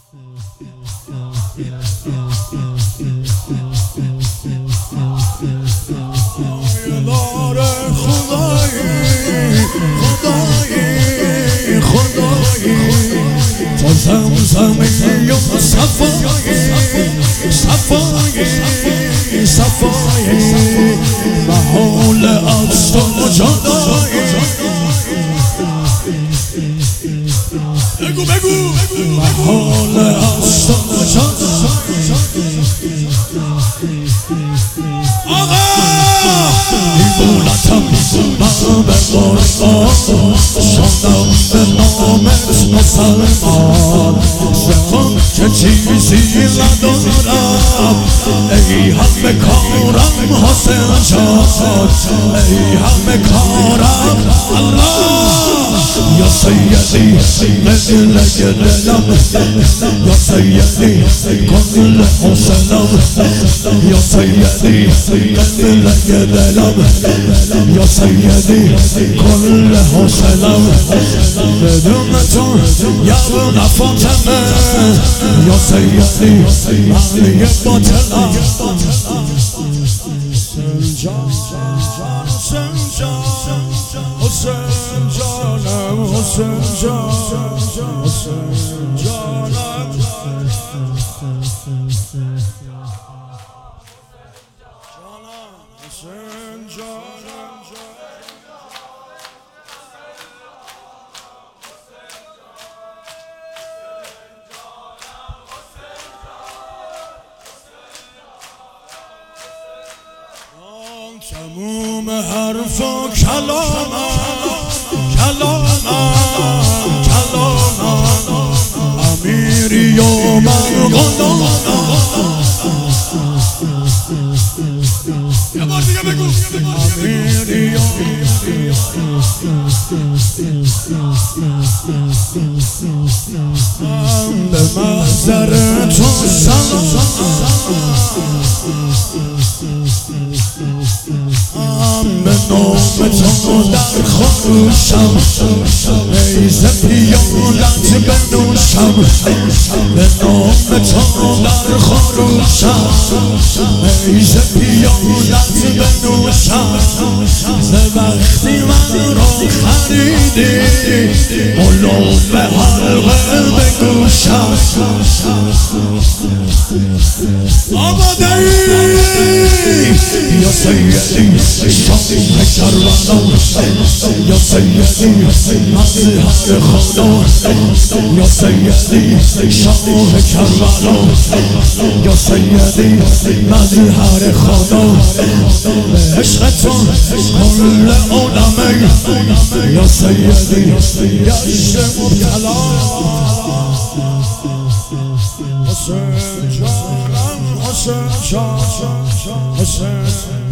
تا زمزمه و صفای محال از تو جدایی محال از تو جدایی آقا دیوونتم من به قرآن شدم به نامت مسلمان شخم که چیزی ندارم ای همه کارم حسین جان ای همه کارم الله یا سیدی مدل دلم یا سیدی کل حسنم یا سیدی مدل دلم یا سیدی کل حسنم بدون تو یا فاطمه یا سیدی علی باطلم حسین جان حسین جانم حسین جان حسین جانم حسین جانم تموم حرف و کلامم امیری و من غلامم امیری و من به محضر تو به نام تو در خروشم نیز پیالت بنوشم به نام تو در خروشم نیز پیالت بنوشم ز وقتی من را خریدی علوم حلقه بگوشم آماده یا سیدی شاه کربلا یا سیدی مظهر خدا یا سیدی شاه کربلا یا سیدی مظهر خدا به عشق تو کل عالمه یا سیدی گشت مبتلا حسین جانم حسین جان حسین